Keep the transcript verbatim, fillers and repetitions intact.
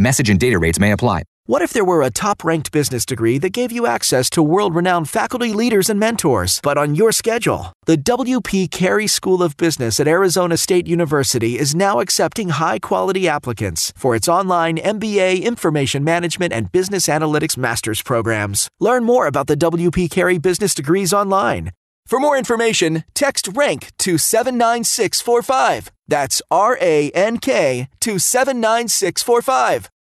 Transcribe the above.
Message and data rates may apply. What if there were a top-ranked business degree that gave you access to world-renowned faculty, leaders, and mentors, but on your schedule? The W P Carey School of Business at Arizona State University is now accepting high-quality applicants for its online M B A Information Management and Business Analytics Master's programs. Learn more about the W P Carey business degrees online. For more information, text RANK to seven nine six four five. That's R A N K to seven nine six four five.